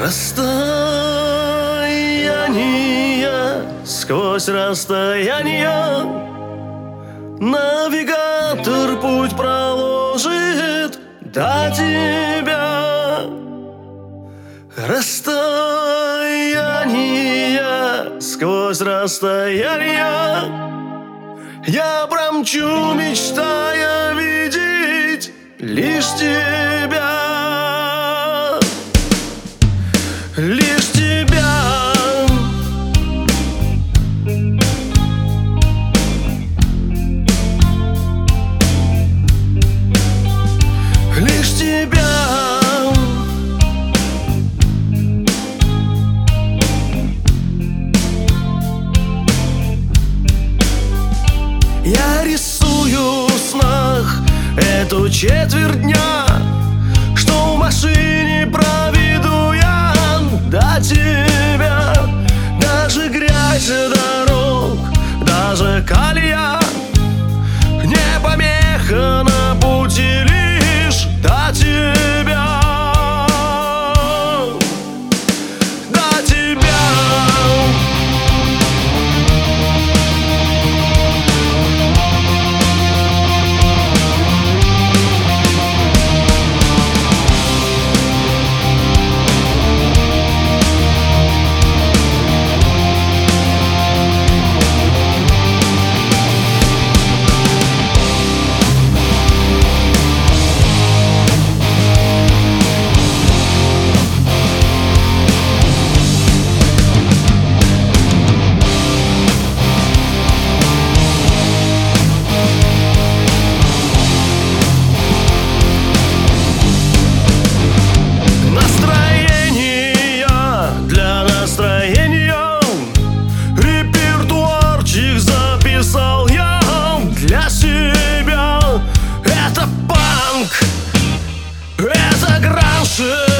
Расстояние, сквозь расстояние навигатор путь проложит до тебя. Расстояние, сквозь расстояние я промчу, мечтая видеть лишь тебя. Лишь тебя. Лишь тебя. Я рисую в снах эту четверть дня, что в машине проведу я до тебя. Даже грязь дорог, даже колея не помеха на пути лишь до тебя. До тебя. Записал я для себя. Это панк, это гранж.